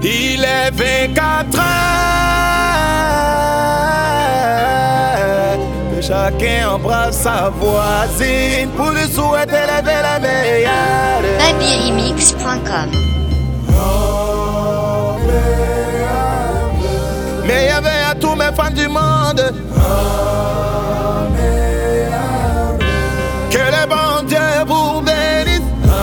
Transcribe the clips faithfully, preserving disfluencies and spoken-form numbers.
Il est vingt-quatre heures que chacun embrasse sa voisine pour lui souhaiter la belle la meilleure. baby remix point com. Meilleur vœu à tous mes fans du monde. Que le bon Dieu vous bénisse.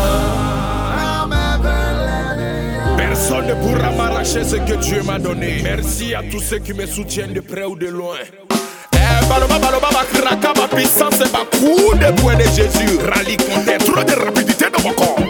Personne ne pourra m'arracher ce que Dieu m'a donné. Merci à tous ceux qui me soutiennent de près ou de loin. Eh, baloba, baloba, ma kraka, ma puissance et ma coup de poing de Jésus. Rallye comptait trop de rapidité dans mon corps.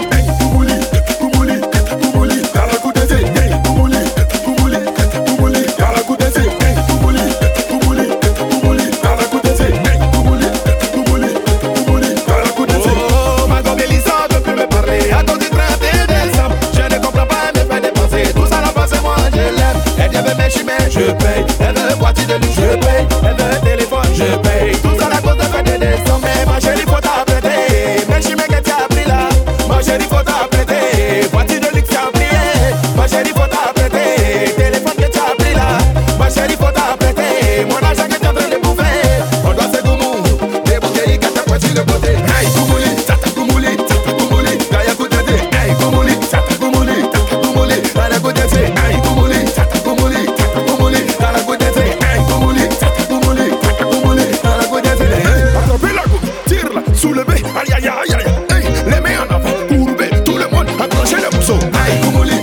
Je paye, elle veut voiture de luxe, je paye, elle veut téléphone, je paye. Tout ça la cause de faire des décembre, mais ma chérie faut t'apprêter. Mais je me que tu as pris là, ma chérie faut t'apprêter. Voiture de luxe t'as pris, ma chérie faut t'apprêter. Téléphone que tu as pris là, ma chérie faut t'apprêter. Mon argent que tu es en train de bouffer, on doit se goumou, des bouteilles qui t'as sur le côté. Hey, goumouli, tata goumouli, tata goumouli, d'ailleurs côté de, hey, goumouli, tata goumouli, tata goumouli, d'ailleurs côté de, hey, goumouli, tata goumouli, tata goumouli, d'ailleurs côté de, hey, goumouli, tata goumouli, tata goumouli, d'ailleurs côté de, hey, attrapez la goutte, tire-la, soulevez, aïe aïe aïe aïe, hey, les mains en avant, courbez, tout le monde, accrochez le mousseau, hey, goumouli.